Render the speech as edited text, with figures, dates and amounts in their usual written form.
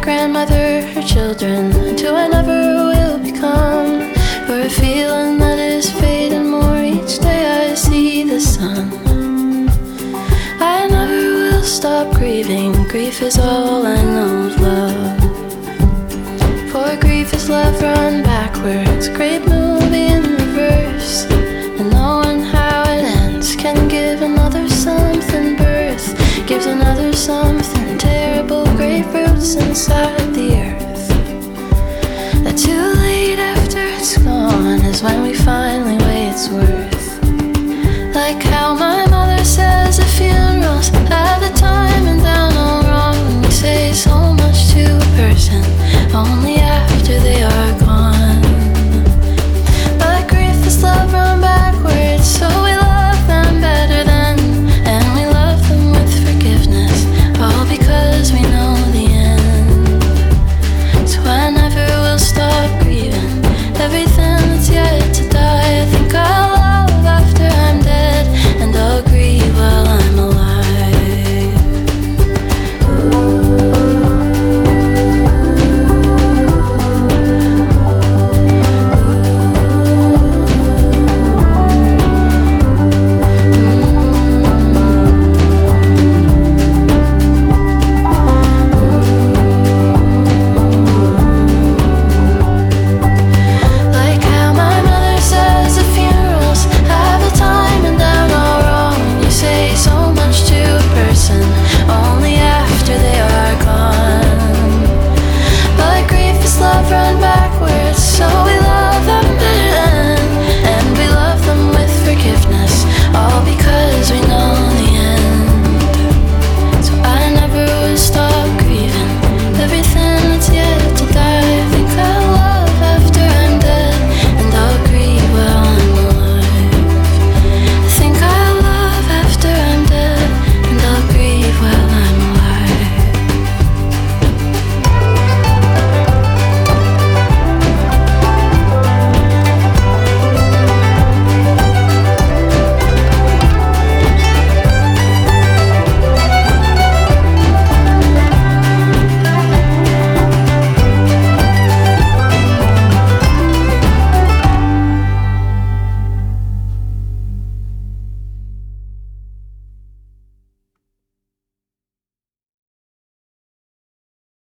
grandmother, her children, and who I never will become. For a feeling that is fading more each day I see the sun. I never will stop grieving, grief is all I know of love. For grief is love run backwards, great movie in reverse. And knowing how it ends can give another something birth, gives another something terrible, great roots inside the earth. That too late after it's gone is when we finally weigh its worth.